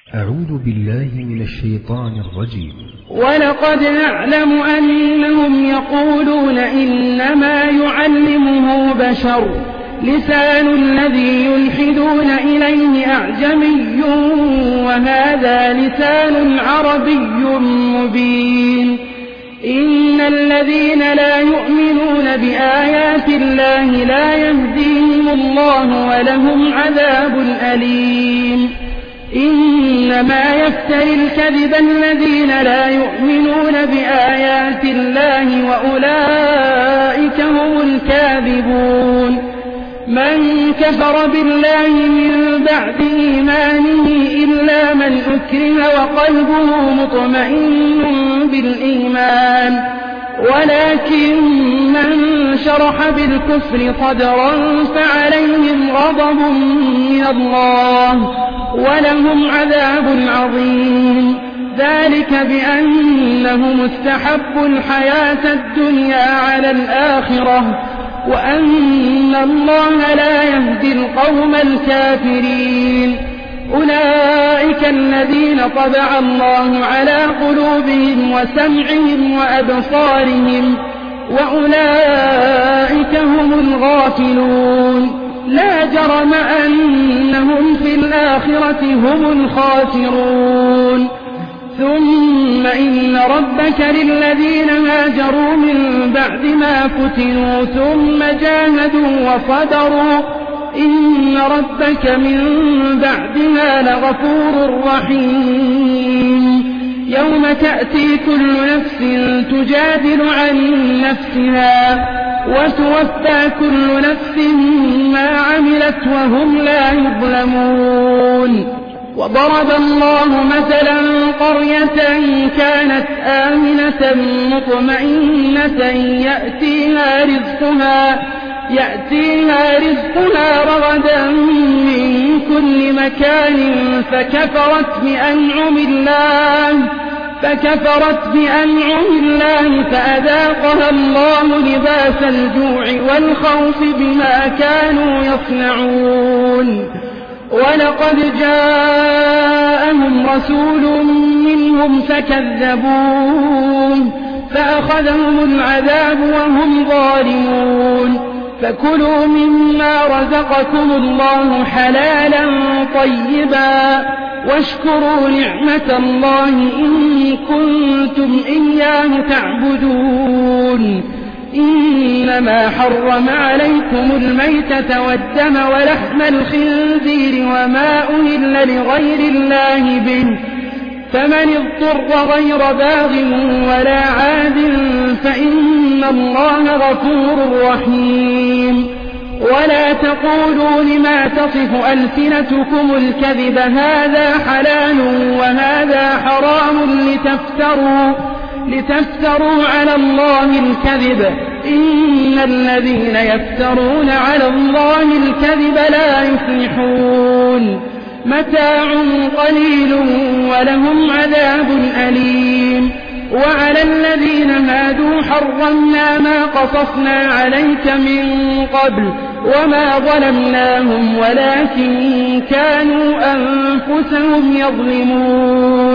أعوذ بالله من الشيطان الرجيم. ولقد نعلم أنهم يقولون إنما يعلمه بشر لسان الذي يلحدون إليه أعجمي وهذا لسان عربي مبين. إن الذين لا يؤمنون بآيات الله لا يهديهم الله ولهم عذاب أليم. إنما يفتري الكذب الذين لا يؤمنون بآيات الله وأولئك هم الكاذبون. من كفر بالله من بعد إيمانه إلا من أكره وقلبه مطمئن بالإيمان ولكن من شرح بالكفر صدرا فعليهم غضب من الله ولهم عذاب عظيم. ذلك بأنهم استحبوا الحياة الدنيا على الآخرة وأن الله لا يهدي القوم الكافرين. أولئك الذين طبع الله على قلوبهم وسمعهم وأبصارهم وأولئك هم الغافلون. لا جرم أنهم في الآخرة هم الخاسرون. ثم إن ربك للذين هاجروا من بعد ما فتنوا ثم جاهدوا وصبروا إن ربك من بعدها لغفور رحيم. يوم تأتي كل نفس تجادل عن نفسها وتوفى كل نفس ما عملت وهم لا يظلمون. وضرب الله مثلا قرية كانت آمنة مطمئنة يأتيها رزقها رغدا من كل مكان فكفرت بأنعم الله فأذاقها الله لباس الجوع والخوف بما كانوا يصنعون. ولقد جاءهم رسول منهم فكذبوه فأخذهم العذاب وهم ظالمون. فكلوا مما رزقكم الله حلالا طيبا واشكروا نعمة الله إن كنتم إياه تعبدون. إنما حرم عليكم الميتة والدم ولحم الخنزير وما أهل لغير الله به فمن اضطر غير باغ ولا عاد فإن الله غفور رحيم. ولا تقولوا لما تصف ألسنتكم الكذب هذا حلال وهذا حرام لتفتروا على الله الكذب إن الذين يفترون على الله الكذب لا يفلحون. متاع قليل ولهم عذاب أليم. وعلى الذين هادوا حرمنا ما قصصنا عليك من قبل وما ظلمناهم ولكن كانوا أنفسهم يظلمون.